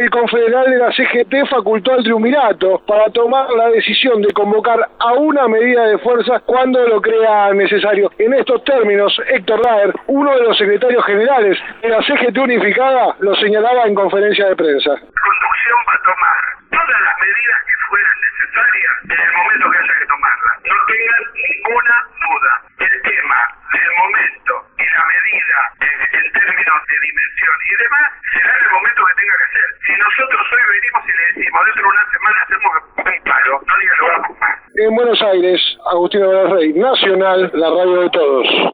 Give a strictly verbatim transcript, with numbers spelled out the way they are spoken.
el confederal de la C G T facultó al triunvirato para tomar la decisión de convocar a una medida de fuerza cuando lo crea necesario. En estos términos, Héctor Daer, uno de los secretarios generales de la C G T unificada, lo señalaba en conferencia de prensa. Conducción va a tomar todas las medidas que fueran necesarias en el momento que haya que tomarlas. No tengan ninguna duda. El tema del momento y la medida eh, en términos de dimensión y demás será en el momento que tenga que ser. Si nosotros hoy venimos y le decimos dentro de una semana hacemos un paro, no diga lo vamos más. En Buenos Aires, Agustín Rey, Nacional, la radio de todos.